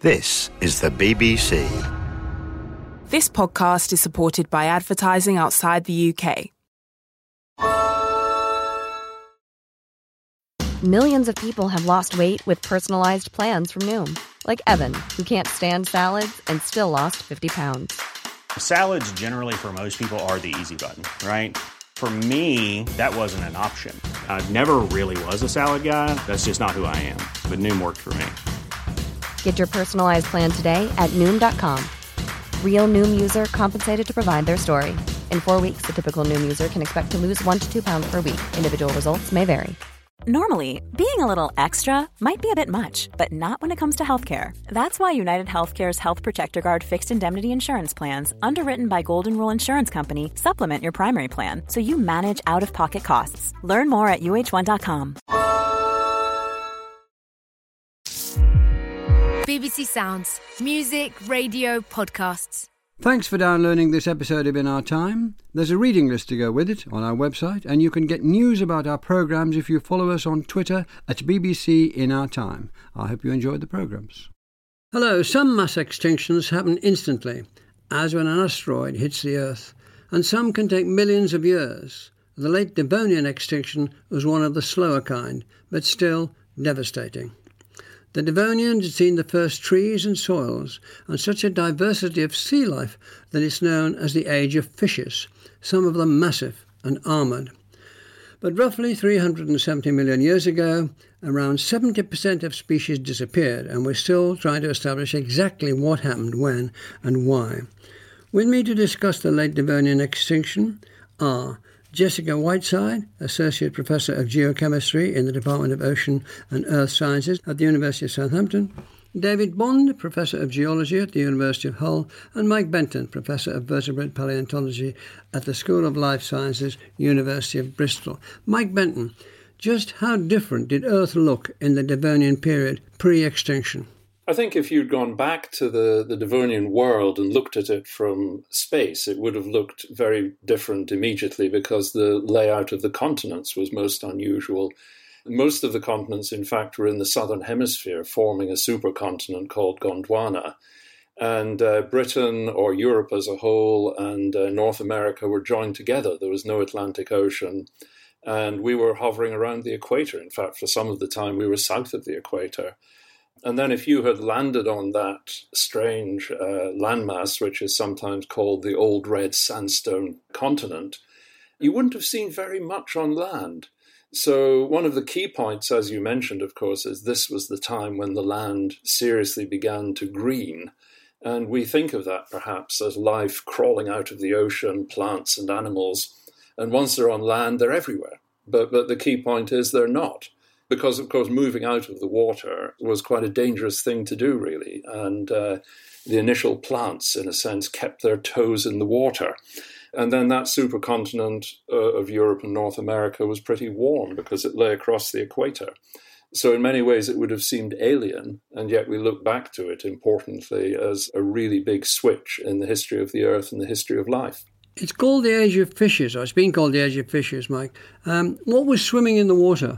This is the BBC. This podcast is supported by advertising outside the UK. Millions of people have lost weight with personalized plans from Noom. Like Evan, who can't stand salads and still lost 50 pounds. Salads generally for most people are the easy button, right? For me, that wasn't an option. I never really was a salad guy. That's just not who I am. But Noom worked for me. Get your personalized plan today at Noom.com. Real Noom user compensated to provide their story. In 4 weeks, the typical Noom user can expect to lose 1 to 2 pounds per week. Individual results may vary. Normally, being a little extra might be a bit much, but not when it comes to healthcare. That's why United Healthcare's Health Protector Guard fixed indemnity insurance plans, underwritten by Golden Rule Insurance Company, supplement your primary plan so you manage out-of-pocket costs. Learn more at uh1.com. BBC Sounds. Music, radio, podcasts. Thanks for downloading this episode of In Our Time. There's a reading list to go with it on our website, and you can get news about our programmes if you follow us on Twitter at BBC In Our Time. I hope you enjoyed the programmes. Hello, some mass extinctions happen instantly, as when an asteroid hits the Earth, and some can take millions of years. The late Devonian extinction was one of the slower kind, but still devastating. The Devonians had seen the first trees and soils, and such a diversity of sea life that it's known as the Age of Fishes, some of them massive and armoured. But roughly 370 million years ago, around 70% of species disappeared, and we're still trying to establish exactly what happened when and why. With me to discuss the late Devonian extinction are Jessica Whiteside, Associate Professor of Geochemistry in the Department of Ocean and Earth Sciences at the University of Southampton, David Bond, Professor of Geology at the University of Hull, and Mike Benton, Professor of Vertebrate Paleontology at the School of Life Sciences, University of Bristol. Mike Benton, just how different did Earth look in the Devonian period pre-extinction? I think if you'd gone back to the Devonian world and looked at it from space, it would have looked very different immediately because the layout of the continents was most unusual. Most of the continents, in fact, were in the southern hemisphere, forming a supercontinent called Gondwana. And Britain, or Europe as a whole, and North America were joined together. There was no Atlantic Ocean. And we were hovering around the equator. In fact, for some of the time, we were south of the equator. And then if you had landed on that strange landmass, which is sometimes called the Old Red Sandstone Continent, you wouldn't have seen very much on land. So one of the key points, as you mentioned, of course, is this was the time when the land seriously began to green. And we think of that perhaps as life crawling out of the ocean, plants and animals. And once they're on land, they're everywhere. But the key point is they're not. Because, of course, moving out of the water was quite a dangerous thing to do, really. And the initial plants, in a sense, kept their toes in the water. And then that supercontinent of Europe and North America was pretty warm because it lay across the equator. So in many ways it would have seemed alien, and yet we look back to it, importantly, as a really big switch in the history of the Earth and the history of life. It's called the Age of Fishes, or it's been called the Age of Fishes, Mike. What was swimming in the water?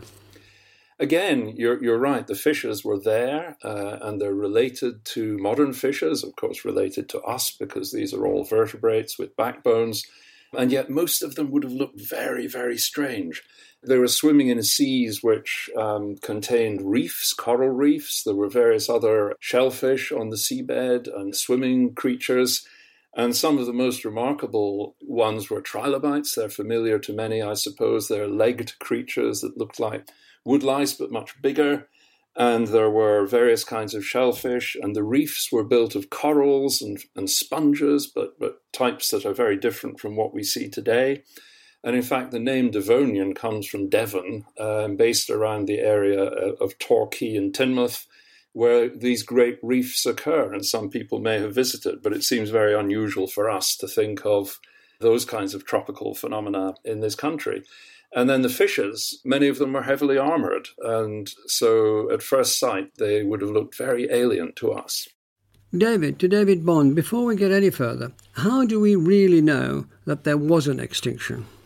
Again, you're right. The fishes were there, and they're related to modern fishes, of course, related to us because these are all vertebrates with backbones. And yet most of them would have looked very, very strange. They were swimming in seas which contained reefs, coral reefs. There were various other shellfish on the seabed and swimming creatures. And some of the most remarkable ones were trilobites. They're familiar to many, I suppose. They're legged creatures that looked like woodlice, but much bigger. And there were various kinds of shellfish, and the reefs were built of corals and sponges, but types that are very different from what we see today. And in fact, the name Devonian comes from Devon, based around the area of Torquay and Teignmouth, where these great reefs occur, and some people may have visited, but it seems very unusual for us to think of those kinds of tropical phenomena in this country. And then the fishes, many of them were heavily armoured, and so at first sight they would have looked very alien to us. David Bond, before we get any further, how do we really know that there was an extinction?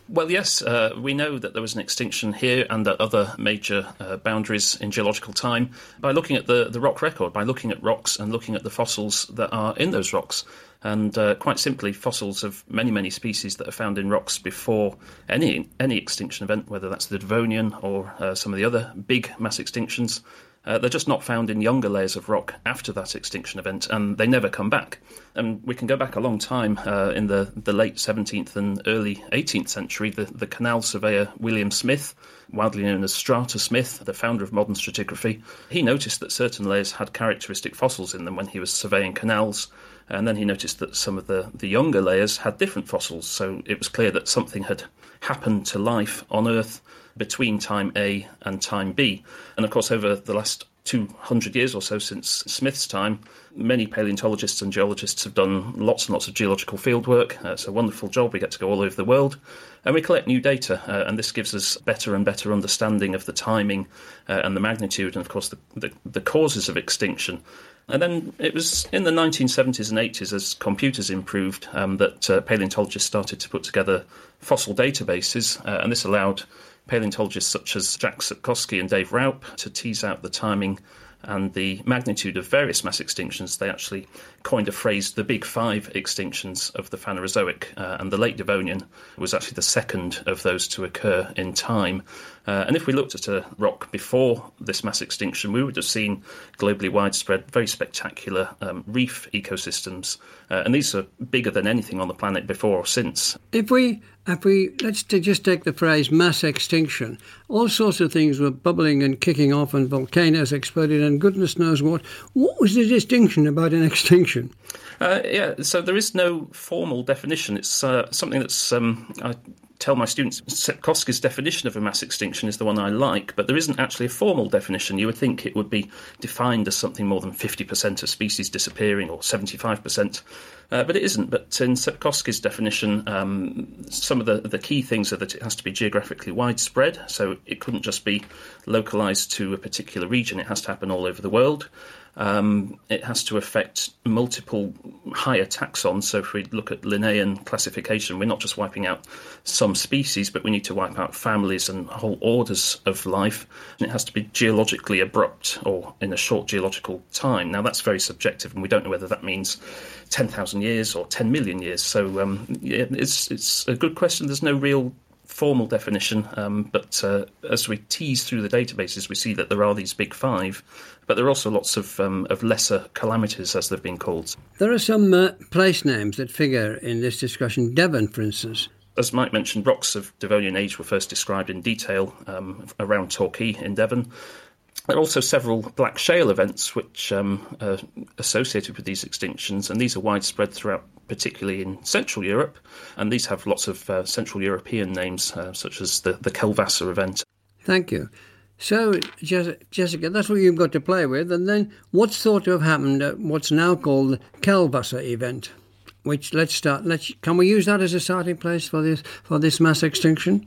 Well, yes, we know that there was an extinction here and at other major boundaries in geological time by looking at the rock record, by looking at rocks and looking at the fossils that are in those rocks. And quite simply, fossils of many, many species that are found in rocks before any extinction event, whether that's the Devonian or some of the other big mass extinctions, they're just not found in younger layers of rock after that extinction event, and they never come back. And we can go back a long time in the late 17th and early 18th century. The canal surveyor William Smith, widely known as Strata Smith, the founder of modern stratigraphy, he noticed that certain layers had characteristic fossils in them when he was surveying canals. And then he noticed that some of the younger layers had different fossils. So it was clear that something had happened to life on Earth between time A and time B. And of course, over the last 200 years or so since Smith's time, many paleontologists and geologists have done lots and lots of geological fieldwork. It's a wonderful job. We get to go all over the world and we collect new data, and this gives us better and better understanding of the timing and the magnitude and, of course, the causes of extinction. And then it was in the 1970s and 80s, as computers improved, that paleontologists started to put together fossil databases, and this allowed paleontologists such as Jack Sepkoski and Dave Raup to tease out the timing and the magnitude of various mass extinctions. They actually coined a phrase, the Big Five extinctions of the Phanerozoic, and the Late Devonian was actually the second of those to occur in time. And if we looked at a rock before this mass extinction, we would have seen globally widespread, very spectacular reef ecosystems. And these are bigger than anything on the planet before or since. If we let's just take the phrase mass extinction. All sorts of things were bubbling and kicking off and volcanoes exploded and goodness knows what. What was the distinction about an extinction? So there is no formal definition. It's something that's... I tell my students Sepkoski's definition of a mass extinction is the one I like, but there isn't actually a formal definition. You would think it would be defined as something more than 50% of species disappearing or 75%, but it isn't. But in Sepkoski's definition, some of the key things are that it has to be geographically widespread, so it couldn't just be localised to a particular region, it has to happen all over the world. It has to affect multiple higher taxons. So if we look at Linnaean classification, we're not just wiping out some species, but we need to wipe out families and whole orders of life. And it has to be geologically abrupt or in a short geological time. Now, that's very subjective, and we don't know whether that means 10,000 years or 10 million years. So it's a good question. There's no real formal definition, but as we tease through the databases, we see that there are these big five, but there are also lots of lesser calamities, as they've been called. There are some place names that figure in this discussion. Devon, for instance. As Mike mentioned, rocks of Devonian age were first described in detail around Torquay in Devon. There are also several black shale events which are associated with these extinctions, and these are widespread throughout, particularly in Central Europe, and these have lots of Central European names, such as the Kelvasser event. Thank you. So, Jessica, that's what you've got to play with, and then what's thought to have happened at what's now called the Kelvasser event? Which can we use that as a starting place for this mass extinction?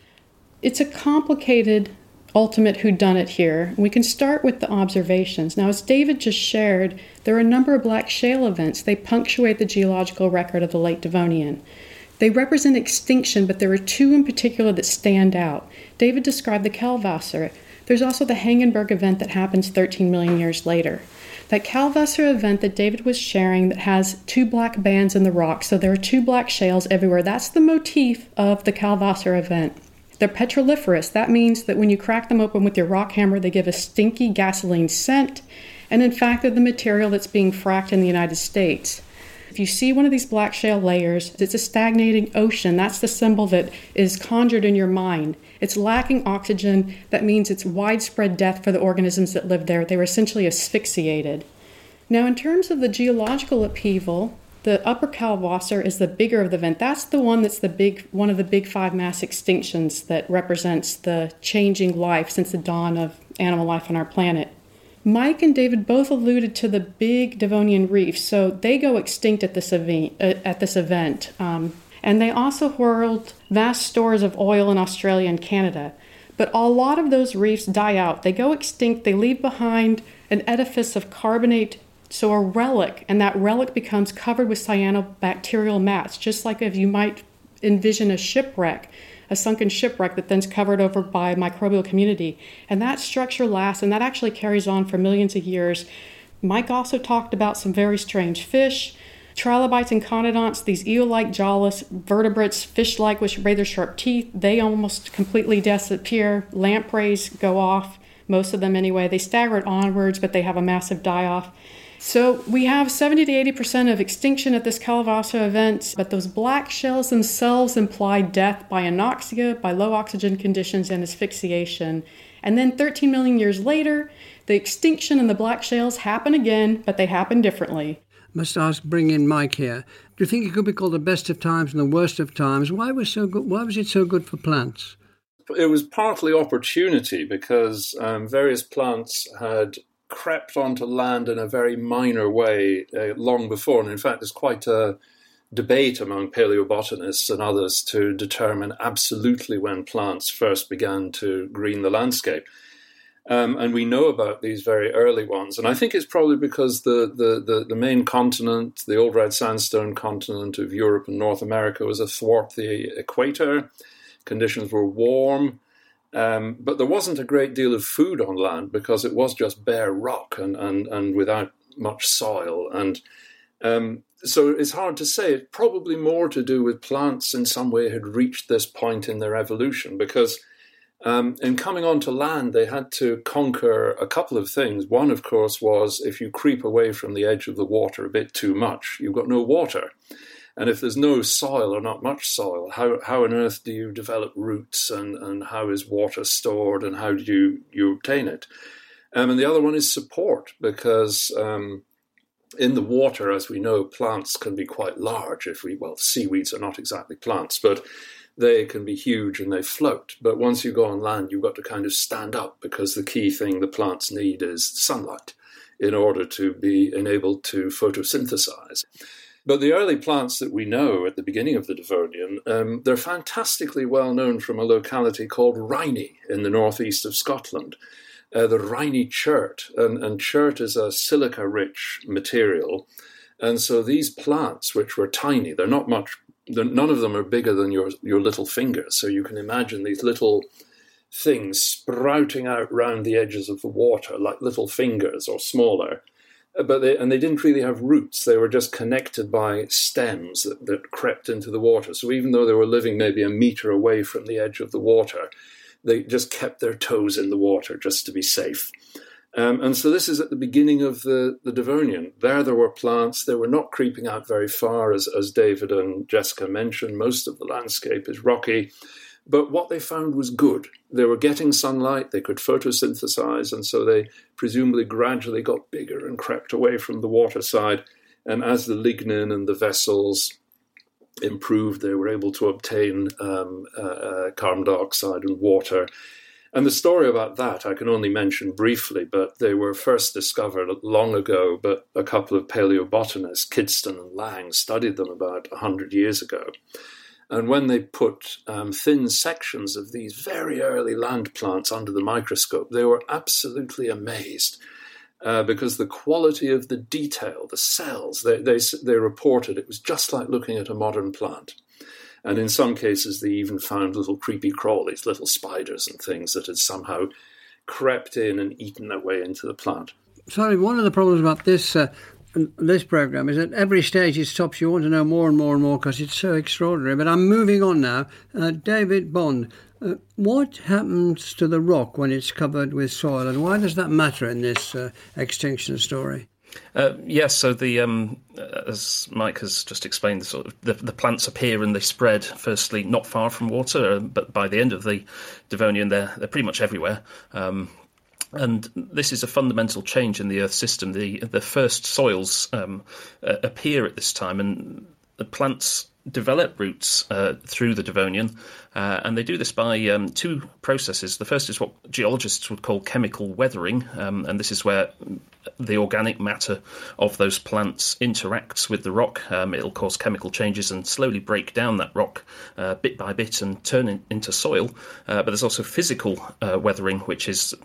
It's a complicated ultimate whodunit here. We can start with the observations. Now, as David just shared, there are a number of black shale events. They punctuate the geological record of the late Devonian. They represent extinction, but there are two in particular that stand out. David described the Kelvasser. There's also the Hangenberg event that happens 13 million years later. That Kelvasser event that David was sharing that has two black bands in the rock, so there are two black shales everywhere. That's the motif of the Kelvasser event. They're petroliferous. That means that when you crack them open with your rock hammer, they give a stinky gasoline scent. And in fact, they're the material that's being fracked in the United States. If you see one of these black shale layers, it's a stagnating ocean. That's the symbol that is conjured in your mind. It's lacking oxygen. That means it's widespread death for the organisms that live there. They were essentially asphyxiated. Now, in terms of the geological upheaval, the upper Kelvasser is the bigger of the event. That's the one that's one of the big five mass extinctions that represents the changing life since the dawn of animal life on our planet. Mike and David both alluded to the big Devonian reefs, so they go extinct at this event. And they also hurled vast stores of oil in Australia and Canada. But a lot of those reefs die out. They go extinct. They leave behind an edifice of carbonate, so a relic, and that relic becomes covered with cyanobacterial mats, just like if you might envision a shipwreck, a sunken shipwreck that then's covered over by microbial community. And that structure lasts, and that actually carries on for millions of years. Mike also talked about some very strange fish, trilobites and conodonts, these eel-like jawless vertebrates, fish-like with razor sharp teeth. They almost completely disappear. Lampreys go off, most of them anyway. They stagger onwards, but they have a massive die-off. So we have 70 to 80% of extinction at this Calavaso event, but those black shells themselves imply death by anoxia, by low oxygen conditions, and asphyxiation. And then 13 million years later, the extinction and the black shells happen again, but they happen differently. Bring in Mike here. Do you think it could be called the best of times and the worst of times? Why was it so good for plants? It was partly opportunity because various plants had crept onto land in a very minor way long before. And in fact, there's quite a debate among paleobotanists and others to determine absolutely when plants first began to green the landscape. And we know about these very early ones. And I think it's probably because the main continent, the old red sandstone continent of Europe and North America, was athwart the equator. Conditions were warm. But there wasn't a great deal of food on land because it was just bare rock and without much soil. And so it's hard to say. It's probably more to do with plants in some way had reached this point in their evolution because in coming onto land, they had to conquer a couple of things. One, of course, was if you creep away from the edge of the water a bit too much, you've got no water. And if there's no soil or not much soil, how on earth do you develop roots and how is water stored and how do you obtain it? And the other one is support because in the water, as we know, plants can be quite large. Seaweeds are not exactly plants, but they can be huge and they float. But once you go on land, you've got to kind of stand up because the key thing the plants need is sunlight in order to be enabled to photosynthesize. But the early plants that we know at the beginning of the Devonian, they're fantastically well known from a locality called Rhynie in the northeast of Scotland. The Rhynie chert, and chert is a silica-rich material. And so these plants, which were tiny, none of them are bigger than your little finger. So you can imagine these little things sprouting out round the edges of the water like little fingers or smaller. But they didn't really have roots. They were just connected by stems that crept into the water. So even though they were living maybe a meter away from the edge of the water, they just kept their toes in the water just to be safe. And so this is at the beginning of the Devonian. There were plants. They were not creeping out very far, as David and Jessica mentioned. Most of the landscape is rocky. But what they found was good. They were getting sunlight, they could photosynthesize, and so they presumably gradually got bigger and crept away from the water side. And as the lignin and the vessels improved, they were able to obtain carbon dioxide and water. And the story about that I can only mention briefly, but they were first discovered long ago, but a couple of paleobotanists, Kidston and Lang, studied them about 100 years ago. And when they put thin sections of these very early land plants under the microscope, they were absolutely amazed because the quality of the detail, the cells, they reported it was just like looking at a modern plant. And in some cases, they even found little creepy crawlies, little spiders and things that had somehow crept in and eaten their way into the plant. Sorry, one of the problems about this programme is at every stage it stops. You want to know more and more and more because it's so extraordinary. But I'm moving on now. David Bond, what happens to the rock when it's covered with soil, and why does that matter in this extinction story? Yes, so as Mike has just explained, the plants appear and they spread, firstly, not far from water, but by the end of the Devonian, they're pretty much everywhere. And this is a fundamental change in the Earth system. The first soils appear at this time, and the plants develop roots through the Devonian, and they do this by two processes. The first is what geologists would call chemical weathering, and this is where the organic matter of those plants interacts with the rock. It'll cause chemical changes and slowly break down that rock bit by bit and turn it into soil. But there's also physical weathering, which is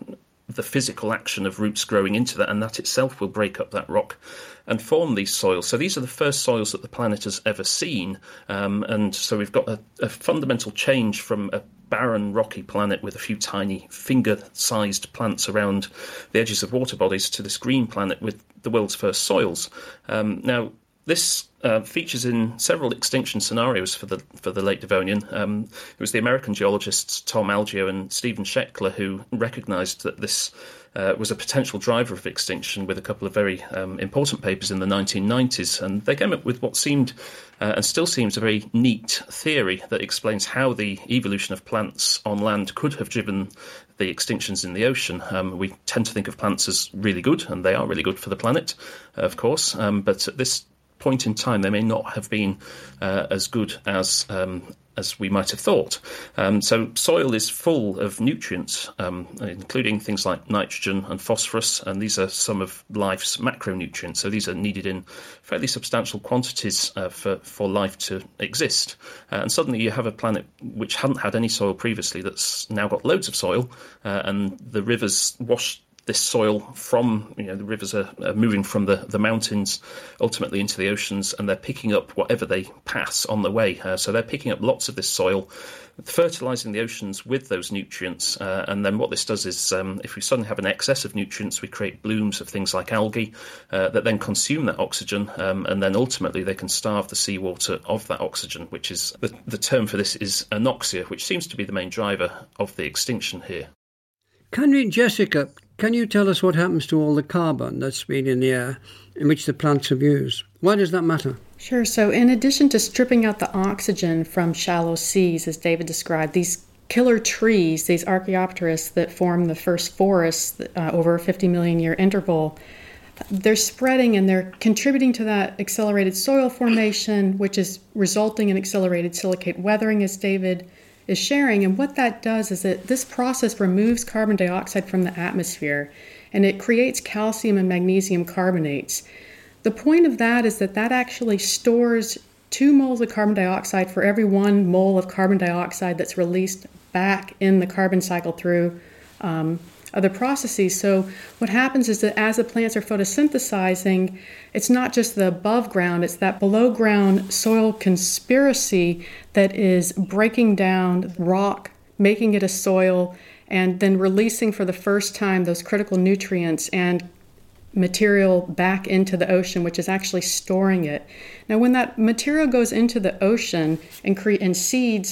the physical action of roots growing into that, and that itself will break up that rock and form these soils. So these are the first soils that the planet has ever seen, and so we've got a fundamental change from a barren, rocky planet with a few tiny finger-sized plants around the edges of water bodies to this green planet with the world's first soils. Now, this features in several extinction scenarios for the late Devonian. It was the American geologists Tom Algeo and Stephen Scheckler who recognised that this was a potential driver of extinction with a couple of very important papers in the 1990s. And they came up with what seemed and still seems a very neat theory that explains how the evolution of plants on land could have driven the extinctions in the ocean. We tend to think of plants as really good, and they are really good for the planet, of course, but at this point in time they may not have been as good as we might have thought. So soil is full of nutrients, including things like nitrogen and phosphorus, and these are some of life's macronutrients. So these are needed in fairly substantial quantities for life to exist. And suddenly you have a planet which hadn't had any soil previously that's now got loads of soil, and the rivers wash this soil from, the rivers are moving from the mountains ultimately into the oceans, and they're picking up whatever they pass on the way. So they're picking up lots of this soil, fertilising the oceans with those nutrients. And then what this does is, if we suddenly have an excess of nutrients, we create blooms of things like algae that then consume that oxygen, and then ultimately they can starve the seawater of that oxygen, which is, the term for this is anoxia, which seems to be the main driver of the extinction here. Jessica, can you tell us what happens to all the carbon that's been in the air, in which the plants have used? Why does that matter? Sure. So in addition to stripping out the oxygen from shallow seas, as David described, these killer trees, these Archaeopteris that form the first forests over a 50 million year interval, they're spreading and they're contributing to that accelerated soil formation, which is resulting in accelerated silicate weathering, as David is sharing. And what that does is that this process removes carbon dioxide from the atmosphere, and it creates calcium and magnesium carbonates. The point of that is that actually stores 2 moles of carbon dioxide for every 1 mole of carbon dioxide that's released back in the carbon cycle through other processes. So what happens is that as the plants are photosynthesizing, it's not just the above ground, it's that below ground soil conspiracy that is breaking down rock, making it a soil, and then releasing for the first time those critical nutrients and material back into the ocean, which is actually storing it. Now, when that material goes into the ocean and seeds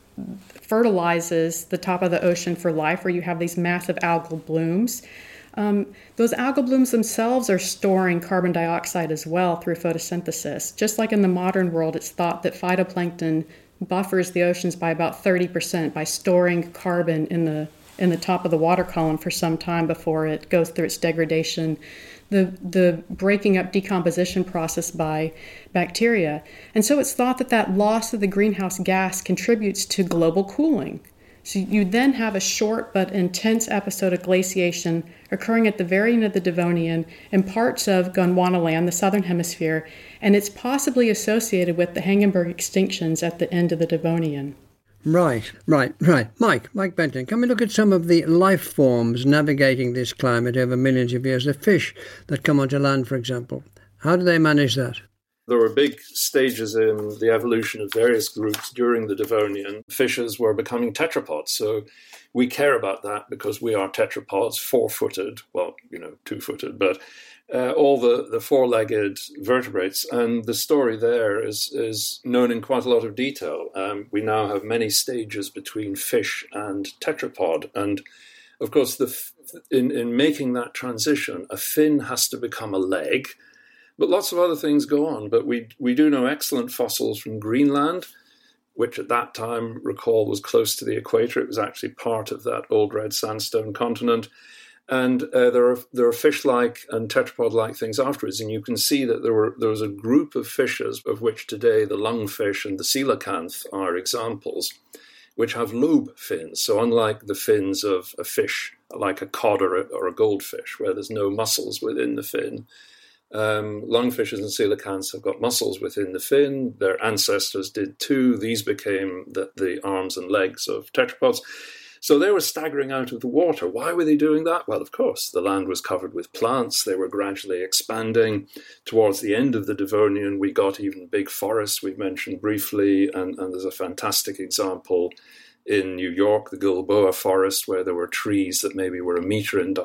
fertilizes the top of the ocean for life, where you have these massive algal blooms, those algal blooms themselves are storing carbon dioxide as well through photosynthesis. Just like in the modern world, it's thought that phytoplankton buffers the oceans by about 30% by storing carbon in the top of the water column for some time before it goes through its degradation, the breaking up decomposition process by bacteria. And so it's thought that loss of the greenhouse gas contributes to global cooling. So you then have a short but intense episode of glaciation occurring at the very end of the Devonian in parts of Gondwanaland, the southern hemisphere, and it's possibly associated with the Hagenberg extinctions at the end of the Devonian. Right. Mike Benton, can we look at some of the life forms navigating this climate over millions of years? The fish that come onto land, for example. How do they manage that? There were big stages in the evolution of various groups during the Devonian. Fishes were becoming tetrapods, so we care about that because we are tetrapods, 4-footed, well, 2-footed, but all the 4-legged vertebrates. And the story there is known in quite a lot of detail. We now have many stages between fish and tetrapod. And of course, in making that transition, a fin has to become a leg. But lots of other things go on. But we do know excellent fossils from Greenland, which at that time, recall, was close to the equator. It was actually part of that old red sandstone continent. And there are fish-like and tetrapod-like things afterwards. And you can see that there was a group of fishes, of which today the lungfish and the coelacanth are examples, which have lobe fins. So unlike the fins of a fish, like a cod or a goldfish, where there's no muscles within the fin, lungfishes and coelacanths have got muscles within the fin. Their ancestors did too. These became the arms and legs of tetrapods. So they were staggering out of the water. Why were they doing that? Well, of course, the land was covered with plants. They were gradually expanding. Towards the end of the Devonian, we got even big forests we've mentioned briefly, and there's a fantastic example in New York, the Gilboa Forest, where there were trees that maybe were a meter in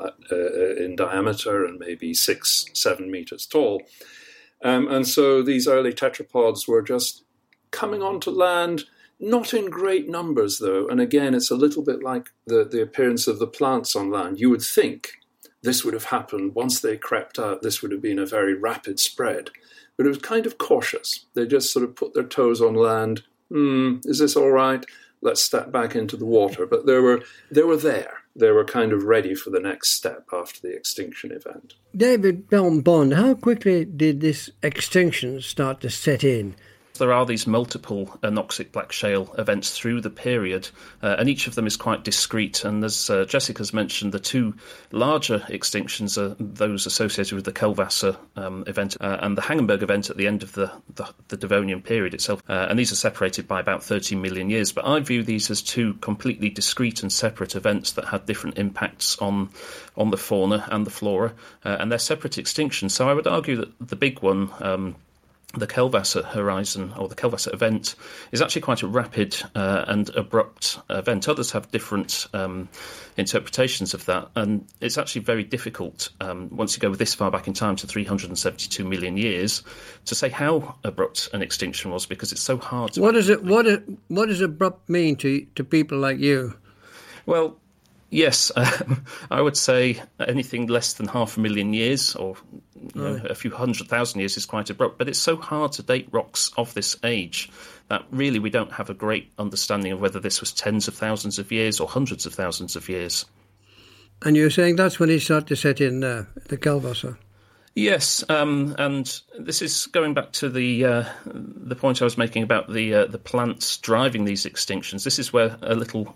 diameter and maybe 6-7 meters tall. And so these early tetrapods were just coming onto land, not in great numbers, though. And again, it's a little bit like the appearance of the plants on land. You would think this would have happened once they crept out. This would have been a very rapid spread. But it was kind of cautious. They just sort of put their toes on land. Is this all right? Let's step back into the water. But they were there. They were kind of ready for the next step after the extinction event. David Bond, how quickly did this extinction start to set in? There are these multiple anoxic black shale events through the period, and each of them is quite discrete. And as Jessica's mentioned, the two larger extinctions are those associated with the Kelvasser event and the Hangenberg event at the end of the Devonian period itself. And these are separated by about 30 million years. But I view these as two completely discrete and separate events that had different impacts on the fauna and the flora, and they're separate extinctions. So I would argue that the big one, the Kelvasser horizon, or the Kelvasser event, is actually quite a rapid and abrupt event. Others have different interpretations of that, and it's actually very difficult, once you go this far back in time to 372 million years, to say how abrupt an extinction was, because it's so hard to... What does abrupt mean to people like you? Well, yes, I would say anything less than 500,000 years, or a few 100,000 years, is quite abrupt. But it's so hard to date rocks of this age that really we don't have a great understanding of whether this was tens of thousands of years or hundreds of thousands of years. And you're saying that's when it started to set in, the Kelvasser? Yes, and this is going back to the point I was making about the plants driving these extinctions. This is where a little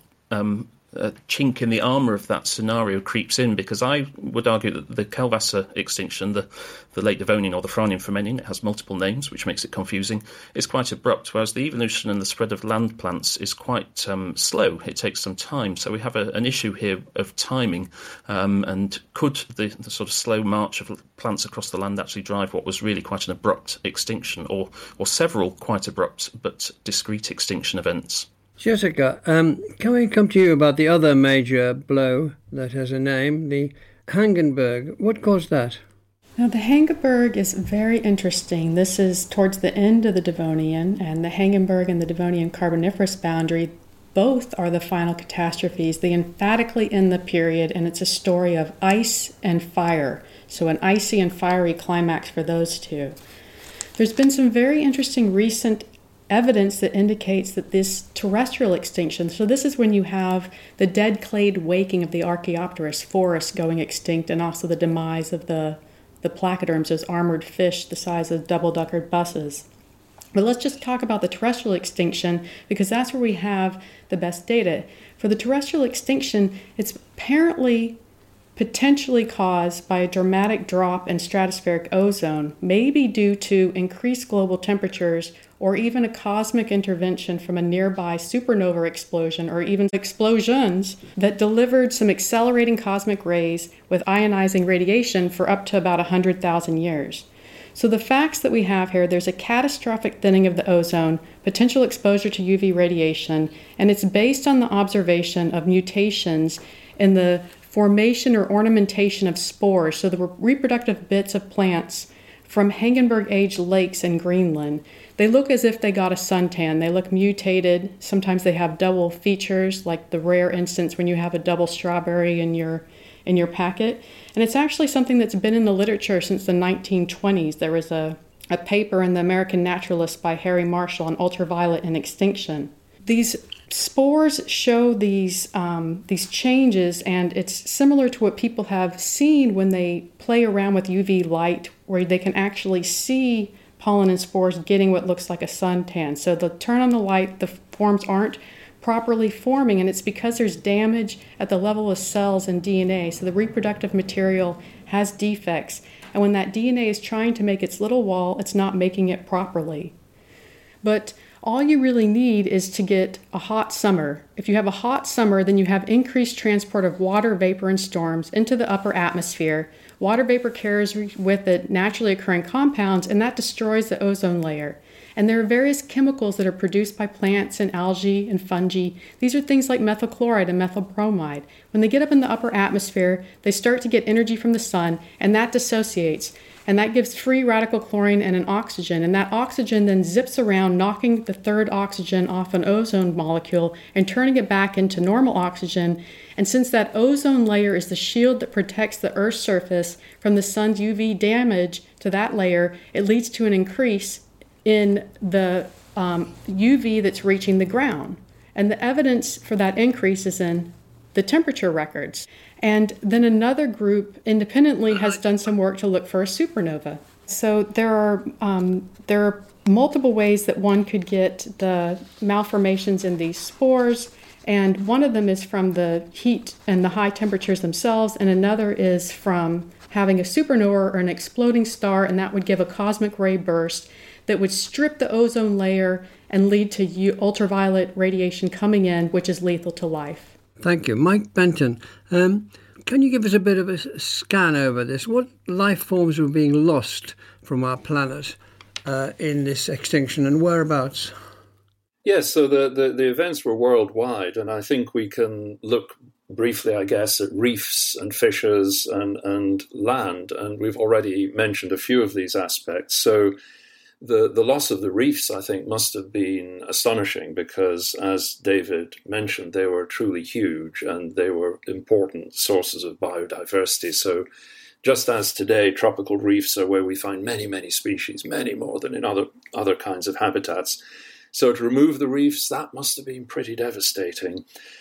a chink in the armour of that scenario creeps in, because I would argue that the Kelvasser extinction, the late Devonian or the Franian Fremenian, it has multiple names, which makes it confusing, is quite abrupt, whereas the evolution and the spread of land plants is quite slow. It takes some time. So we have an issue here of timing, and could the sort of slow march of plants across the land actually drive what was really quite an abrupt extinction, or several quite abrupt but discrete extinction events? Jessica, can we come to you about the other major blow that has a name, the Hangenberg? What caused that? Now, the Hangenberg is very interesting. This is towards the end of the Devonian, and the Hangenberg and the Devonian Carboniferous boundary both are the final catastrophes. They emphatically end the period, and it's a story of ice and fire. So an icy and fiery climax for those two. There's been some very interesting recent evidence that indicates that this terrestrial extinction, so this is when you have the dead clade waking of the Archaeopteryx forest going extinct, and also the demise of the placoderms, those armored fish the size of double-decker buses. But let's just talk about the terrestrial extinction, because that's where we have the best data. For the terrestrial extinction, it's apparently potentially caused by a dramatic drop in stratospheric ozone, maybe due to increased global temperatures, or even a cosmic intervention from a nearby supernova explosion, or even explosions that delivered some accelerating cosmic rays with ionizing radiation for up to about 100,000 years. So the facts that we have here, there's a catastrophic thinning of the ozone, potential exposure to UV radiation, and it's based on the observation of mutations in the formation or ornamentation of spores, so the reproductive bits of plants from Hangenberg-age lakes in Greenland. They look as if they got a suntan. They look mutated. Sometimes they have double features, like the rare instance when you have a double strawberry in your packet. And it's actually something that's been in the literature since the 1920s. There was a paper in the American Naturalist by Harry Marshall on ultraviolet and extinction. These spores show these changes, and it's similar to what people have seen when they play around with UV light, where they can actually see pollen and spores getting what looks like a suntan. So they'll turn on the light, the forms aren't properly forming, and it's because there's damage at the level of cells and DNA. So the reproductive material has defects, and when that DNA is trying to make its little wall, it's not making it properly. But all you really need is to get a hot summer. If you have a hot summer, then you have increased transport of water vapor and storms into the upper atmosphere. Water vapor carries with it naturally occurring compounds, and that destroys the ozone layer. And there are various chemicals that are produced by plants and algae and fungi. These are things like methyl chloride and methyl bromide. When they get up in the upper atmosphere, they start to get energy from the sun, and that dissociates. And that gives free radical chlorine and an oxygen. And that oxygen then zips around, knocking the third oxygen off an ozone molecule and turning it back into normal oxygen. And since that ozone layer is the shield that protects the Earth's surface from the sun's UV damage to that layer, it leads to an increase in the UV that's reaching the ground. And the evidence for that increase is in the temperature records. And then another group independently has done some work to look for a supernova. So there are multiple ways that one could get the malformations in these spores, and one of them is from the heat and the high temperatures themselves, and another is from having a supernova or an exploding star, and that would give a cosmic ray burst that would strip the ozone layer and lead to ultraviolet radiation coming in, which is lethal to life. Thank you. Mike Benton, can you give us a bit of a scan over this? What life forms were being lost from our planet in this extinction, and whereabouts? Yes, so the events were worldwide, and I think we can look briefly, I guess, at reefs and fissures and land, and we've already mentioned a few of these aspects. So the loss of the reefs, I think, must have been astonishing because, as David mentioned, they were truly huge and they were important sources of biodiversity. So just as today tropical reefs are where we find many, many species, many more than in other kinds of habitats. So to remove the reefs, that must have been pretty devastating.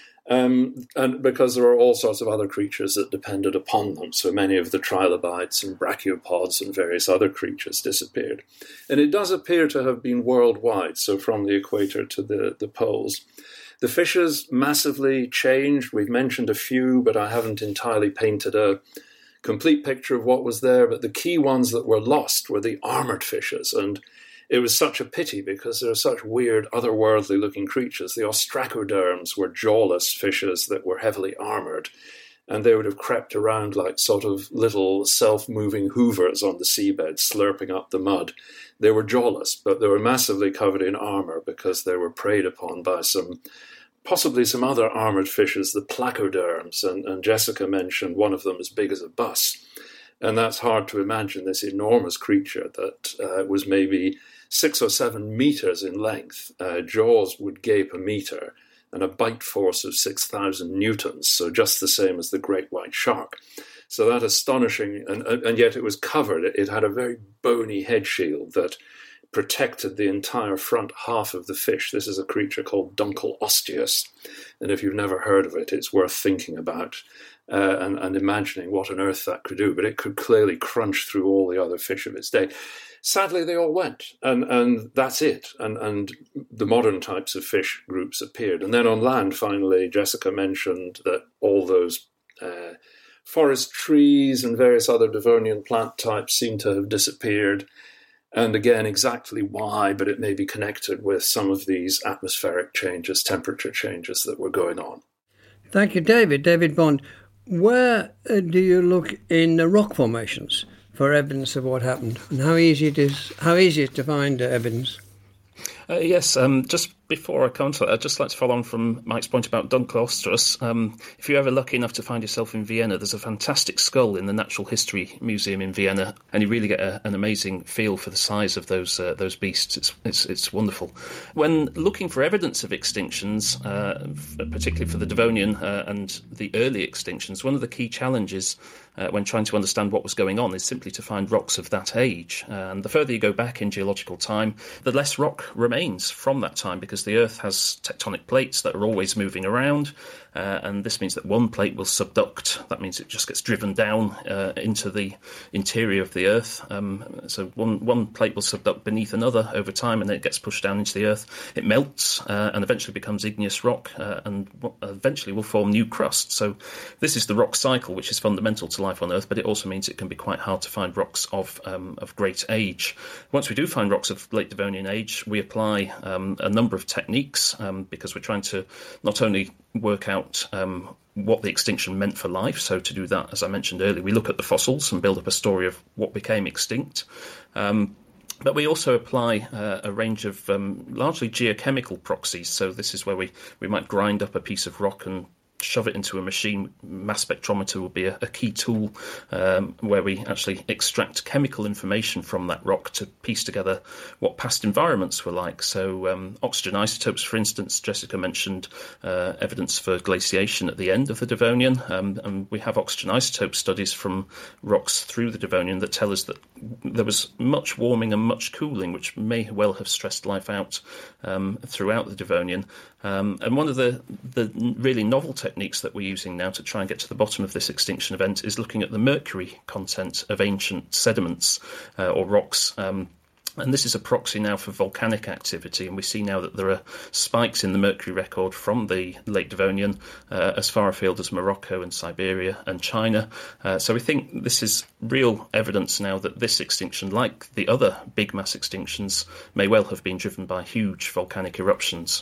And because there are all sorts of other creatures that depended upon them. So many of the trilobites and brachiopods and various other creatures disappeared. And it does appear to have been worldwide, so from the equator to the poles. The fissures massively changed. We've mentioned a few, but I haven't entirely painted a complete picture of what was there. But the key ones that were lost were the armored fissures. And it was such a pity because there are such weird, otherworldly-looking creatures. The ostracoderms were jawless fishes that were heavily armored, and they would have crept around like sort of little self-moving hoovers on the seabed, slurping up the mud. They were jawless, but they were massively covered in armor because they were preyed upon by possibly some other armored fishes, the placoderms, and Jessica mentioned one of them as big as a bus. And that's hard to imagine, this enormous creature that was maybe 6 or 7 meters in length. Jaws would gape a meter and a bite force of 6,000 newtons, so just the same as the great white shark. So that astonishing, and yet it was covered. It had a very bony head shield that protected the entire front half of the fish. This is a creature called Dunkleosteus, and if you've never heard of it, it's worth thinking about and imagining what on earth that could do. But it could clearly crunch through all the other fish of its day. Sadly, they all went, and that's it. And the modern types of fish groups appeared. And then on land, finally, Jessica mentioned that all those forest trees and various other Devonian plant types seem to have disappeared. And again, exactly why, but it may be connected with some of these atmospheric changes, temperature changes that were going on. Thank you, David. David Bond, where do you look in the rock formations for evidence of what happened, and how easy it is to find evidence? Yes, just before I come to it, I'd just like to follow on from Mike's point about Dunkleosteus. If you're ever lucky enough to find yourself in Vienna, there's a fantastic skull in the Natural History Museum in Vienna, and you really get an amazing feel for the size of those beasts. It's wonderful. When looking for evidence of extinctions, particularly for the Devonian and the early extinctions, one of the key challenges when trying to understand what was going on is simply to find rocks of that age. And the further you go back in geological time, the less rock remains from that time, because because the Earth has tectonic plates that are always moving around, and this means that one plate will subduct. That means it just gets driven down into the interior of the Earth. So one plate will subduct beneath another over time, and then it gets pushed down into the Earth. It melts and eventually becomes igneous rock, and eventually will form new crust. So this is the rock cycle, which is fundamental to life on Earth, but it also means it can be quite hard to find rocks of great age. Once we do find rocks of late Devonian age, we apply a number of techniques because we're trying to not only work out what the extinction meant for life. So to do that, as I mentioned earlier, we look at the fossils and build up a story of what became extinct. But we also apply a range of largely geochemical proxies. So this is where we might grind up a piece of rock and shove it into a machine. Mass spectrometer will be a key tool where we actually extract chemical information from that rock to piece together what past environments were like. So oxygen isotopes, for instance, Jessica mentioned evidence for glaciation at the end of the Devonian, and we have oxygen isotope studies from rocks through the Devonian that tell us that there was much warming and much cooling, which may well have stressed life out throughout the Devonian. And one of the really novel techniques that we're using now to try and get to the bottom of this extinction event is looking at the mercury content of ancient sediments or rocks. And this is a proxy now for volcanic activity, and we see now that there are spikes in the mercury record from the late Devonian as far afield as Morocco and Siberia and China. So we think this is real evidence now that this extinction, like the other big mass extinctions, may well have been driven by huge volcanic eruptions.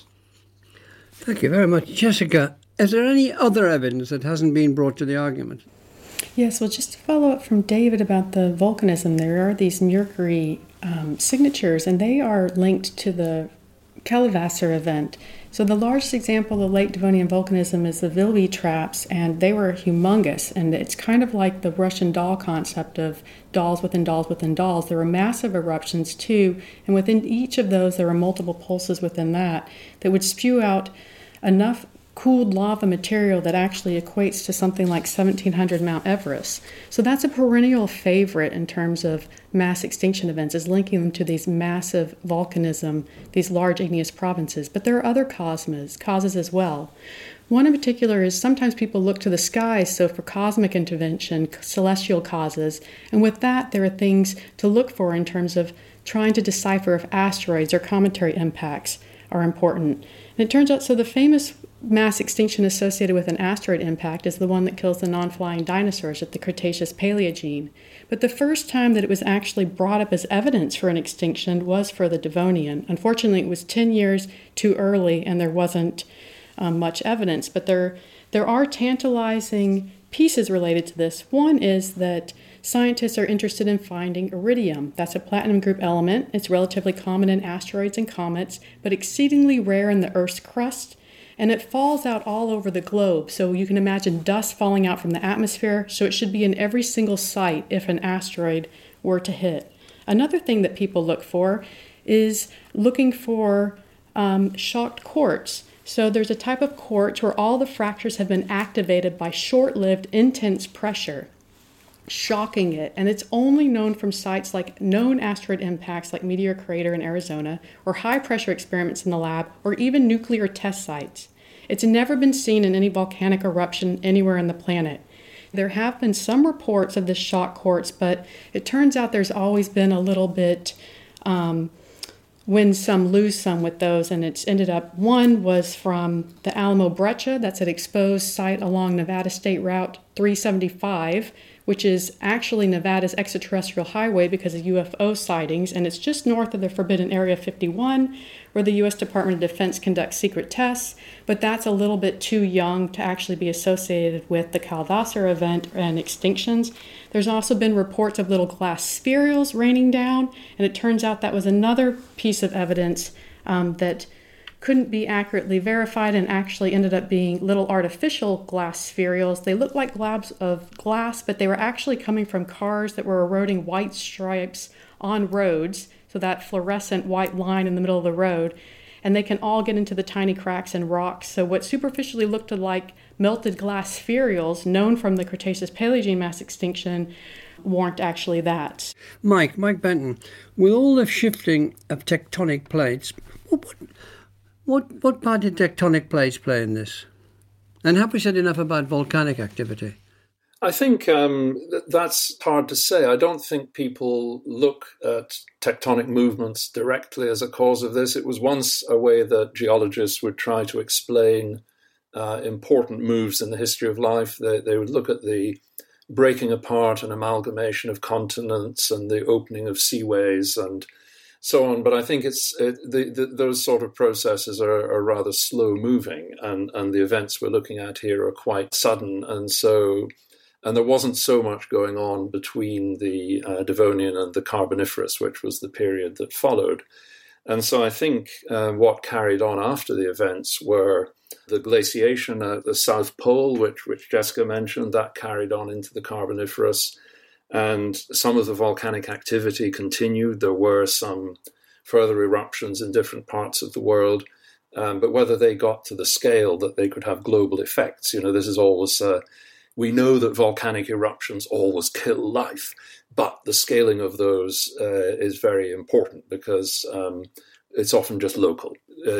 Thank you very much. Jessica, is there any other evidence that hasn't been brought to the argument? Yes, well, just to follow up from David about the volcanism, there are these mercury signatures, and they are linked to the Kaldvasser event. So the largest example of late Devonian volcanism is the Wilby traps, and they were humongous. And it's kind of like the Russian doll concept of dolls within dolls within dolls. There were massive eruptions too, and within each of those there were multiple pulses within that would spew out enough cooled lava material that actually equates to something like 1,700 Mount Everest. So that's a perennial favorite in terms of mass extinction events, is linking them to these massive volcanism, these large igneous provinces. But there are other causes as well. One in particular is sometimes people look to the skies, so for cosmic intervention, celestial causes, and with that there are things to look for in terms of trying to decipher if asteroids or cometary impacts are important. And it turns out, so the famous mass extinction associated with an asteroid impact is the one that kills the non-flying dinosaurs at the Cretaceous Paleogene. But the first time that it was actually brought up as evidence for an extinction was for the Devonian. Unfortunately, it was 10 years too early and there wasn't much evidence. But there are tantalizing pieces related to this. One is that scientists are interested in finding iridium. That's a platinum group element. It's relatively common in asteroids and comets, but exceedingly rare in the Earth's crust. And it falls out all over the globe. So you can imagine dust falling out from the atmosphere. So it should be in every single site if an asteroid were to hit. Another thing that people look for is looking for shocked quartz. So there's a type of quartz where all the fractures have been activated by short-lived intense pressure, shocking it. And it's only known from sites like known asteroid impacts like Meteor Crater in Arizona, or high-pressure experiments in the lab, or even nuclear test sites. It's never been seen in any volcanic eruption anywhere on the planet. There have been some reports of this shock quartz, but it turns out there's always been a little bit win some, lose some with those, and it's ended up, one was from the Alamo Breccia, that's an exposed site along Nevada State Route 375, which is actually Nevada's extraterrestrial highway because of UFO sightings, and it's just north of the Forbidden Area 51, where the U.S. Department of Defense conducts secret tests, but that's a little bit too young to actually be associated with the Kaldvasser event and extinctions. There's also been reports of little glass spherules raining down, and it turns out that was another piece of evidence that couldn't be accurately verified and actually ended up being little artificial glass spherules. They looked like globs of glass, but they were actually coming from cars that were eroding white stripes on roads, so that fluorescent white line in the middle of the road, and they can all get into the tiny cracks and rocks. So what superficially looked like melted glass spherules known from the Cretaceous Paleogene mass extinction weren't actually that. Mike Benton, with all the shifting of tectonic plates, What part did tectonic plates play in this? And have we said enough about volcanic activity? I think that's hard to say. I don't think people look at tectonic movements directly as a cause of this. It was once a way that geologists would try to explain important moves in the history of life. They would look at the breaking apart and amalgamation of continents and the opening of seaways and so on. But I think those sort of processes are rather slow moving, and the events we're looking at here are quite sudden. And there wasn't so much going on between the Devonian and the Carboniferous, which was the period that followed. And so I think what carried on after the events were the glaciation at the South Pole, which Jessica mentioned, that carried on into the Carboniferous. And some of the volcanic activity continued. There were some further eruptions in different parts of the world. But whether they got to the scale that they could have global effects, this is always... we know that volcanic eruptions always kill life, but the scaling of those is very important because it's often just local.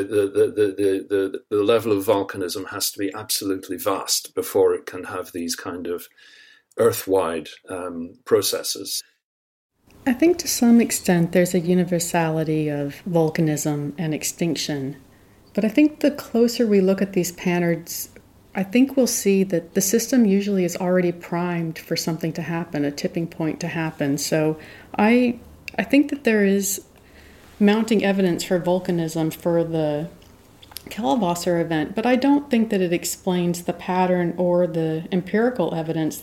The level of volcanism has to be absolutely vast before it can have these kind of earth-wide processes. I think to some extent there's a universality of volcanism and extinction, but I think the closer we look at these pannards, I think we'll see that the system usually is already primed for something to happen, a tipping point to happen. So I think that there is mounting evidence for volcanism for the Kälvasser event, but I don't think that it explains the pattern or the empirical evidence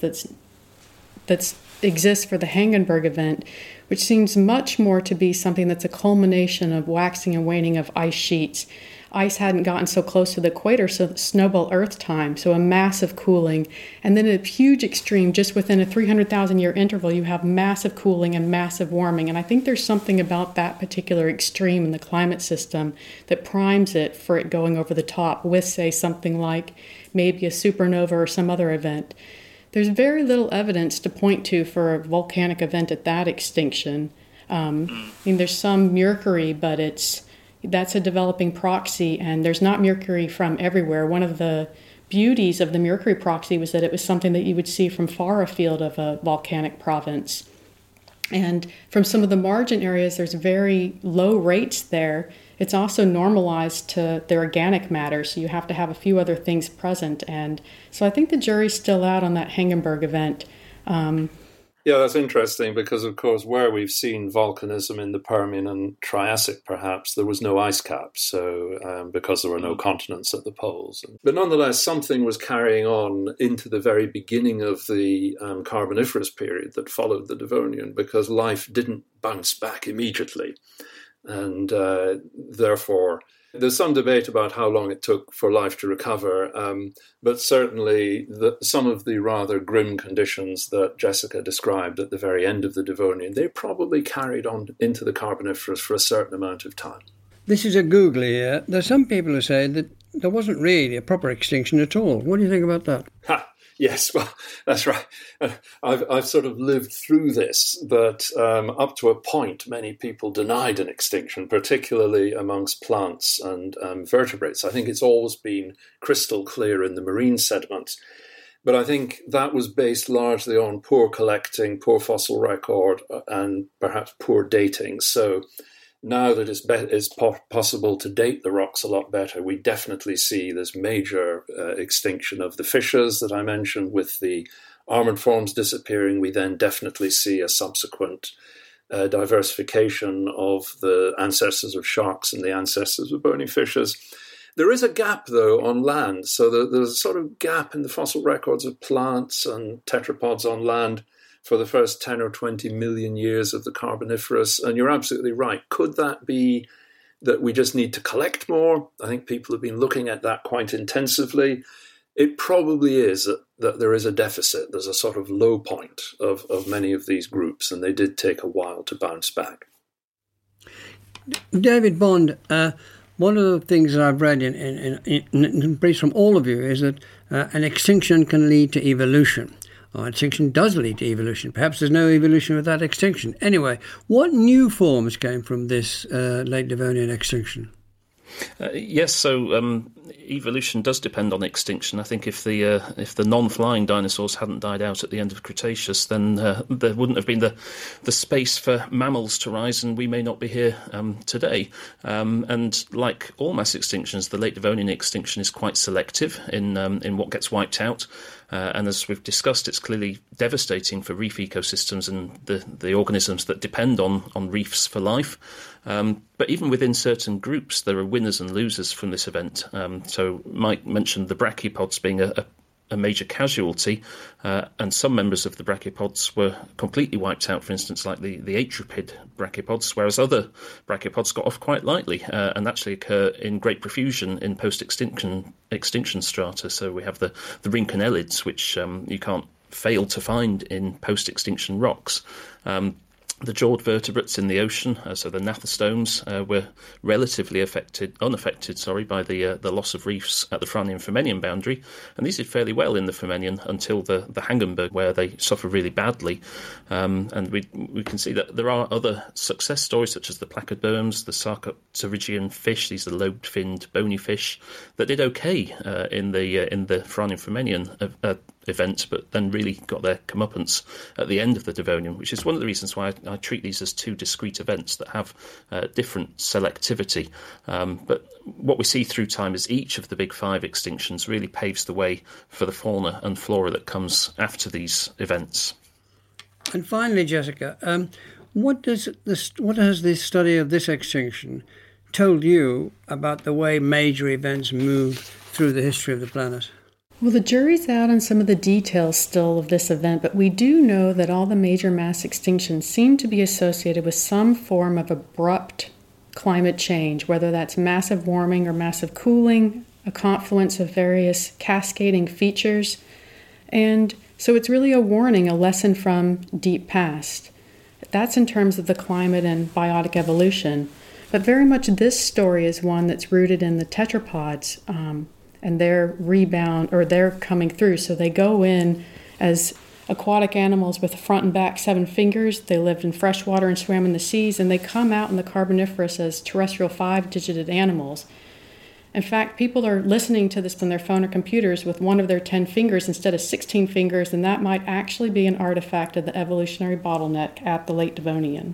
that exists for the Hangenberg event, which seems much more to be something that's a culmination of waxing and waning of ice sheets. Ice hadn't gotten so close to the equator, so snowball Earth time, so a massive cooling. And then a huge extreme, just within a 300,000-year interval, you have massive cooling and massive warming. And I think there's something about that particular extreme in the climate system that primes it for it going over the top with, say, something like maybe a supernova or some other event. There's very little evidence to point to for a volcanic event at that extinction. There's some mercury, but that's a developing proxy, and there's not mercury from everywhere. One of the beauties of the mercury proxy was that it was something that you would see from far afield of a volcanic province. And from some of the margin areas, there's very low rates there. It's also normalized to the organic matter, so you have to have a few other things present. And so I think the jury's still out on that Hangenberg event. Yeah, that's interesting because, of course, where we've seen volcanism in the Permian and Triassic, perhaps, there was no ice caps, so because there were no continents at the poles. But nonetheless, something was carrying on into the very beginning of the Carboniferous period that followed the Devonian, because life didn't bounce back immediately. And therefore, there's some debate about how long it took for life to recover, but certainly some of the rather grim conditions that Jessica described at the very end of the Devonian, they probably carried on into the Carboniferous for a certain amount of time. This is a googly here. There's some people who say that there wasn't really a proper extinction at all. What do you think about that? Yes, well, that's right. I've sort of lived through this, that up to a point, many people denied an extinction, particularly amongst plants and vertebrates. I think it's always been crystal clear in the marine sediments. But I think that was based largely on poor collecting, poor fossil record, and perhaps poor dating. So now that it's possible to date the rocks a lot better, we definitely see this major extinction of the fishes that I mentioned. With the armored forms disappearing, we then definitely see a subsequent diversification of the ancestors of sharks and the ancestors of bony fishes. There is a gap, though, on land. So there's a sort of gap in the fossil records of plants and tetrapods on land for the first 10 or 20 million years of the Carboniferous. And you're absolutely right. Could that be that we just need to collect more? I think people have been looking at that quite intensively. It probably is that there is a deficit. There's a sort of low point of many of these groups, and they did take a while to bounce back. David Bond, one of the things that I've read in briefs from all of you is that an extinction can lead to evolution. Extinction does lead to evolution. Perhaps there's no evolution without extinction. Anyway, what new forms came from this late Devonian extinction? Yes, so evolution does depend on extinction. I think if the non-flying dinosaurs hadn't died out at the end of Cretaceous, then there wouldn't have been the space for mammals to rise, and we may not be here today. And like all mass extinctions, the late Devonian extinction is quite selective in what gets wiped out. And as we've discussed, it's clearly devastating for reef ecosystems and the organisms that depend on reefs for life. But even within certain groups, there are winners and losers from this event. So Mike mentioned the brachiopods being a major casualty, and some members of the brachiopods were completely wiped out, for instance, like the atripid brachiopods, whereas other brachiopods got off quite lightly and actually occur in great profusion in post-extinction strata. So we have the rhynchonellids, which you can't fail to find in post-extinction rocks. The jawed vertebrates in the ocean, so the gnathostomes, were relatively unaffected by the loss of reefs at the Franian-Furmenian boundary, and these did fairly well in the Furmenian until the Hangenberg, where they suffer really badly. And we can see that there are other success stories, such as the placoderms, the Sarcopterygian fish. These are lobed-finned, bony fish that did okay in the Franian-Furmenian event, but then really got their comeuppance at the end of the Devonian, which is one of the reasons why I treat these as two discrete events that have different selectivity. But what we see through time is each of the big five extinctions really paves the way for the fauna and flora that comes after these events. And finally, Jessica, what has the study of this extinction told you about the way major events move through the history of the planet? Well, the jury's out on some of the details still of this event, but we do know that all the major mass extinctions seem to be associated with some form of abrupt climate change, whether that's massive warming or massive cooling, a confluence of various cascading features. And so it's really a warning, a lesson from deep past. That's in terms of the climate and biotic evolution. But very much this story is one that's rooted in the tetrapods, and their rebound, or they're coming through. So they go in as aquatic animals with front and back 7 fingers. They lived in fresh water and swam in the seas, and they come out in the Carboniferous as terrestrial 5-digited animals. In fact, people are listening to this on their phone or computers with one of their 10 fingers instead of 16 fingers, and that might actually be an artifact of the evolutionary bottleneck at the late Devonian.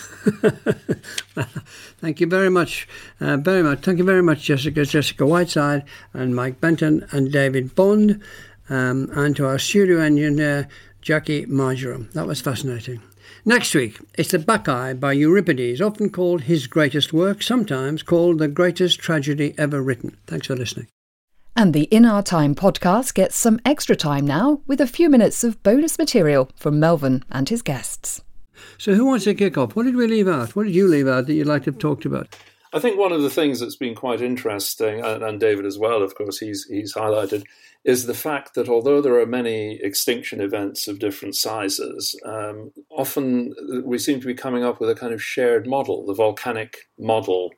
Thank you very much. Thank you very much, Jessica Whiteside and Mike Benton and David Bond, and to our studio engineer, Jackie Marjoram. That was fascinating. Next week, it's the Bacchae by Euripides, often called his greatest work, sometimes called the greatest tragedy ever written. Thanks for listening. And the In Our Time podcast gets some extra time now with a few minutes of bonus material from Melvyn and his guests. So who wants to kick off? What did we leave out? What did you leave out that you'd like to have talked about? I think one of the things that's been quite interesting, and David as well, of course, he's highlighted, is the fact that although there are many extinction events of different sizes, often we seem to be coming up with a kind of shared model. The volcanic model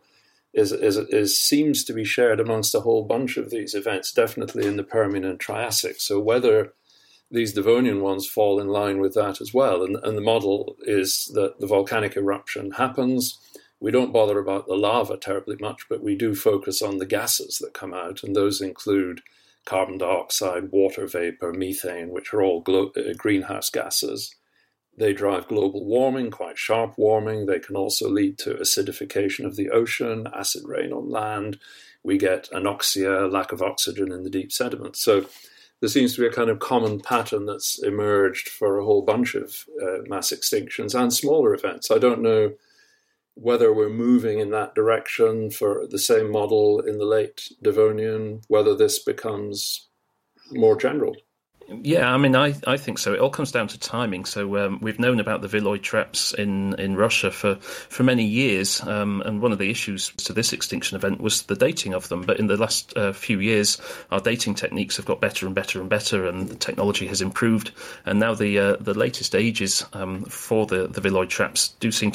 seems to be shared amongst a whole bunch of these events, definitely in the Permian and Triassic. So whether these Devonian ones fall in line with that as well. And the model is that the volcanic eruption happens. We don't bother about the lava terribly much, but we do focus on the gases that come out, and those include carbon dioxide, water vapor, methane, which are all greenhouse gases. They drive global warming, quite sharp warming. They can also lead to acidification of the ocean, acid rain on land. We get anoxia, lack of oxygen in the deep sediments. So there seems to be a kind of common pattern that's emerged for a whole bunch of mass extinctions and smaller events. I don't know whether we're moving in that direction for the same model in the late Devonian, whether this becomes more general. Yeah, I mean, I think so. It all comes down to timing. So we've known about the Viloid traps in Russia for many years, and one of the issues to this extinction event was the dating of them. But in the last few years, our dating techniques have got better and better and better, and the technology has improved. And now the latest ages for the Viloid traps do seem to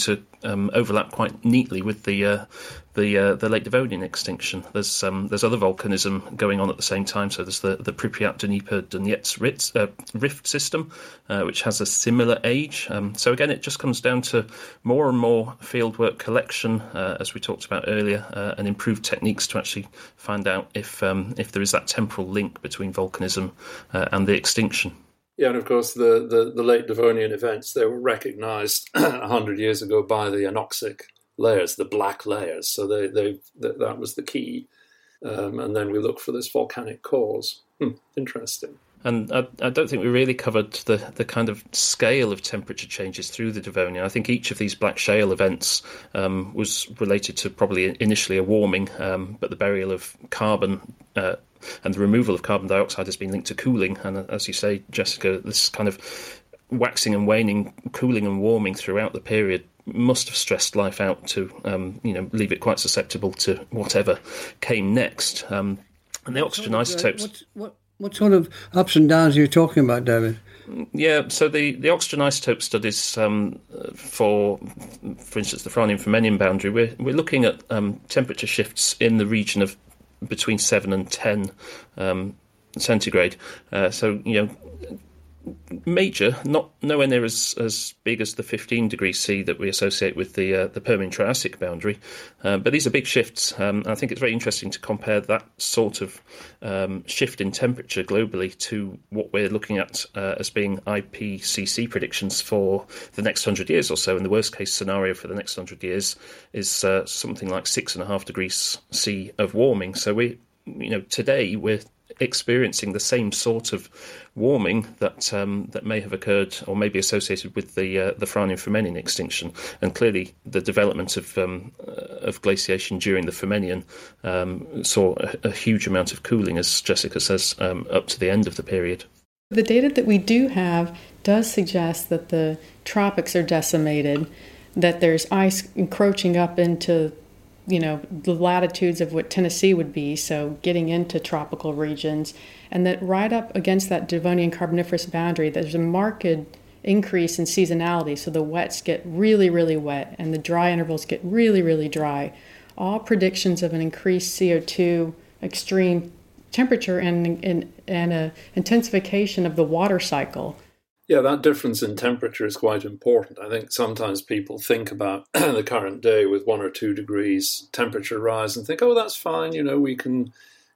overlap quite neatly with the late Devonian extinction. There's other volcanism going on at the same time. So there's the Pripyat-Dnieper-Donetsk rift system, which has a similar age. So again, it just comes down to more and more fieldwork collection, as we talked about earlier, and improved techniques to actually find out if there is that temporal link between volcanism and the extinction. Yeah, and of course the late Devonian events, they were recognised 100 years ago by the anoxic layers, the black layers. So that was the key. And then we look for this volcanic cause. Interesting. And I don't think we really covered the kind of scale of temperature changes through the Devonian. I think each of these black shale events was related to probably initially a warming, but the burial of carbon and the removal of carbon dioxide has been linked to cooling. And as you say, Jessica, this kind of waxing and waning, cooling and warming throughout the period must have stressed life out to leave it quite susceptible to whatever came next. And the oxygen isotopes... What sort of ups and downs are you talking about, David? Yeah, so the oxygen isotope studies for instance, the Franian-Furmenian boundary, we're looking at temperature shifts in the region of between 7 and 10 centigrade. So, major, nowhere near as big as the 15 degrees C that we associate with the Permian-Triassic boundary. But these are big shifts. I think it's very interesting to compare that sort of shift in temperature globally to what we're looking at as being IPCC predictions for the next 100 years or so. And the worst-case scenario for the next 100 years is something like 6.5 degrees C of warming. So today we're experiencing the same sort of warming that may have occurred or may be associated with the Franian-Furmenian extinction, and clearly the development of glaciation during the Furmenian saw a huge amount of cooling, as Jessica says, up to the end of the period. The data that we do have does suggest that the tropics are decimated, that there's ice encroaching up into the latitudes of what Tennessee would be, so getting into tropical regions, and that right up against that Devonian Carboniferous boundary, there's a marked increase in seasonality. So the wets get really, really wet, and the dry intervals get really, really dry. All predictions of an increased CO2 extreme temperature and a intensification of the water cycle. Yeah, that difference in temperature is quite important. I think sometimes people think about the current day with 1 or 2 degrees temperature rise and think, oh, that's fine. We can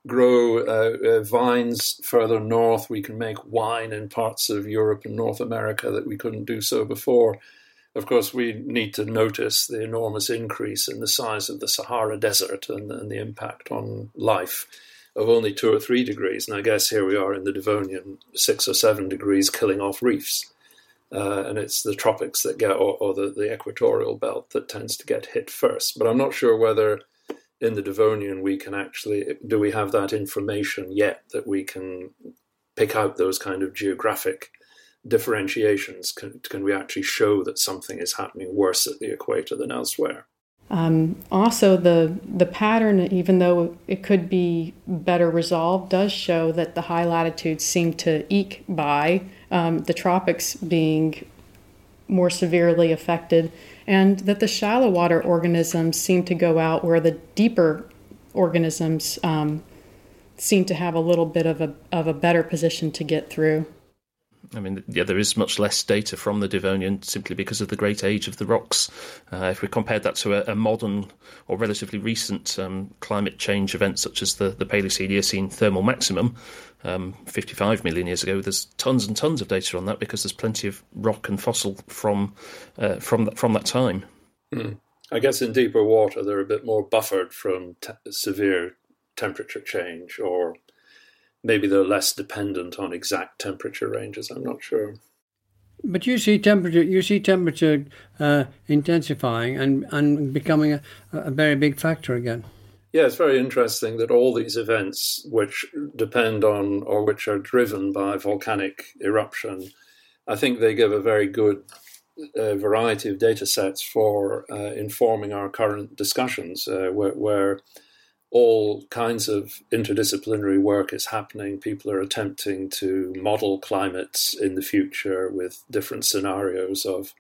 grow vines further north. We can make wine in parts of Europe and North America that we couldn't do so before. Of course, we need to notice the enormous increase in the size of the Sahara Desert and the impact on life of only 2 or 3 degrees. And I guess here we are in the Devonian, 6 or 7 degrees killing off reefs. And it's the tropics that get, or the equatorial belt that tends to get hit first. But I'm not sure whether in the Devonian do we have that information yet that we can pick out those kind of geographic differentiations? Can we actually show that something is happening worse at the equator than elsewhere? Also, the pattern, even though it could be better resolved, does show that the high latitudes seem to eke by, the tropics being more severely affected, and that the shallow water organisms seem to go out where the deeper organisms seem to have a little bit of a better position to get through. I mean, yeah, there is much less data from the Devonian simply because of the great age of the rocks. If we compared that to a modern or relatively recent climate change event such as the Paleocene-Eocene thermal maximum 55 million years ago, there's tons and tons of data on that because there's plenty of rock and fossil from that time. I guess in deeper water they're a bit more buffered from severe temperature change, or maybe they're less dependent on exact temperature ranges. I'm not sure. But you see temperature intensifying and becoming a very big factor again. Yeah, it's very interesting that all these events which depend on or which are driven by volcanic eruption, I think they give a very good variety of data sets for informing our current discussions, where all kinds of interdisciplinary work is happening. People are attempting to model climates in the future with different scenarios of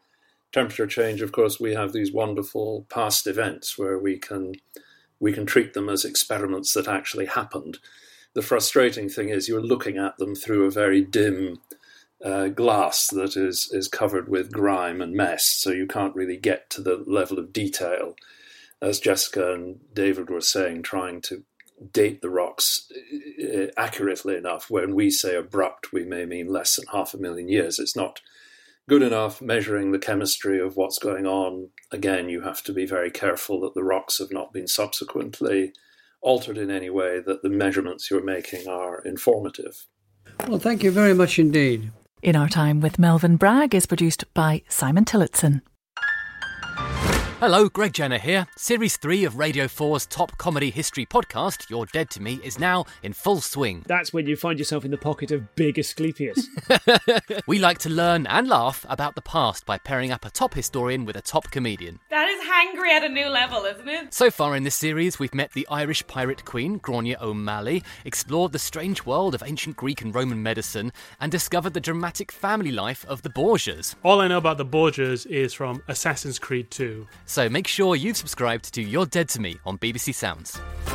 temperature change, of course, we have these wonderful past events where we can treat them as experiments that actually happened. The frustrating thing is you're looking at them through a very dim glass that is covered with grime and mess, so you can't really get to the level of detail. As Jessica and David were saying, trying to date the rocks accurately enough. When we say abrupt, we may mean less than 500,000 years. It's not good enough measuring the chemistry of what's going on. Again, you have to be very careful that the rocks have not been subsequently altered in any way, that the measurements you're making are informative. Well, thank you very much indeed. In Our Time with Melvyn Bragg is produced by Simon Tillotson. Hello, Greg Jenner here. Series 3 of Radio 4's top comedy history podcast, You're Dead to Me, is now in full swing. That's when you find yourself in the pocket of big Asclepius. We like to learn and laugh about the past by pairing up a top historian with a top comedian. That is hangry at a new level, isn't it? So far in this series, we've met the Irish pirate queen, Grania O'Malley, explored the strange world of ancient Greek and Roman medicine, and discovered the dramatic family life of the Borgias. All I know about the Borgias is from Assassin's Creed 2. So make sure you've subscribed to You're Dead to Me on BBC Sounds.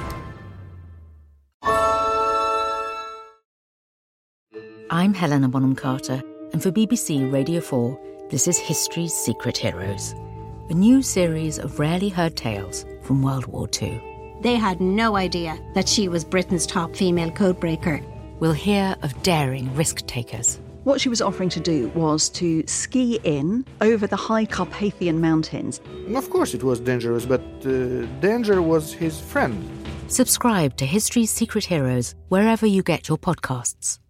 I'm Helena Bonham Carter, and for BBC Radio 4, this is History's Secret Heroes, a new series of rarely heard tales from World War II. They had no idea that she was Britain's top female codebreaker. We'll hear of daring risk-takers. What she was offering to do was to ski in over the high Carpathian mountains. Of course it was dangerous, but danger was his friend. Subscribe to History's Secret Heroes wherever you get your podcasts.